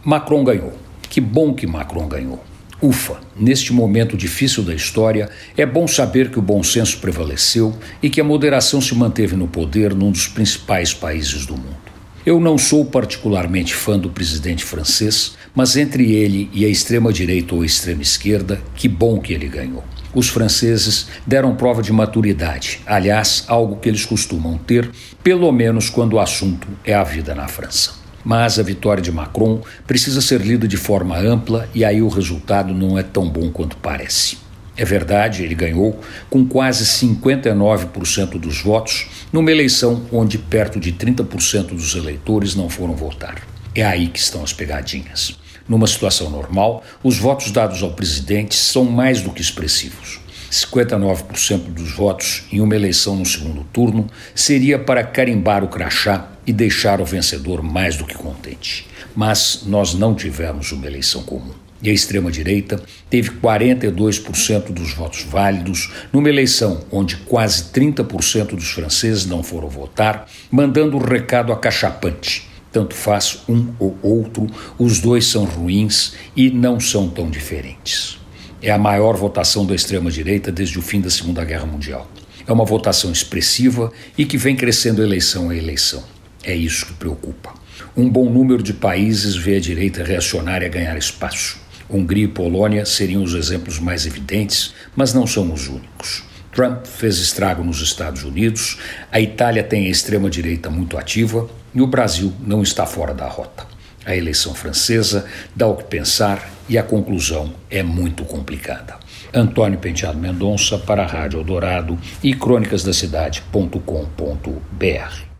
Macron ganhou. Que bom que Macron ganhou. Ufa, neste momento difícil da história, é bom saber que o bom senso prevaleceu e que a moderação se manteve no poder num dos principais países do mundo. Eu não sou particularmente fã do presidente francês, mas entre ele e a extrema-direita ou a extrema-esquerda, que bom que ele ganhou. Os franceses deram prova de maturidade, aliás, algo que eles costumam ter, pelo menos quando o assunto é a vida na França. Mas a vitória de Macron precisa ser lida de forma ampla e aí o resultado não é tão bom quanto parece. É verdade, ele ganhou com quase 59% dos votos numa eleição onde perto de 30% dos eleitores não foram votar. É aí que estão as pegadinhas. Numa situação normal, os votos dados ao presidente são mais do que expressivos. 59% dos votos em uma eleição no segundo turno seria para carimbar o crachá e deixar o vencedor mais do que contente. Mas nós não tivemos uma eleição comum. E a extrema-direita teve 42% dos votos válidos numa eleição onde quase 30% dos franceses não foram votar, mandando o recado acachapante. Tanto faz um ou outro, os dois são ruins e não são tão diferentes. É a maior votação da extrema-direita desde o fim da Segunda Guerra Mundial. É uma votação expressiva e que vem crescendo eleição a eleição. É isso que preocupa. Um bom número de países vê a direita reacionária ganhar espaço. Hungria e Polônia seriam os exemplos mais evidentes, mas não são os únicos. Trump fez estrago nos Estados Unidos, a Itália tem a extrema-direita muito ativa e o Brasil não está fora da rota. A eleição francesa dá o que pensar e a conclusão é muito complicada. Antônio Penteado Mendonça para a Rádio Eldorado e crônicasdacidade.com.br.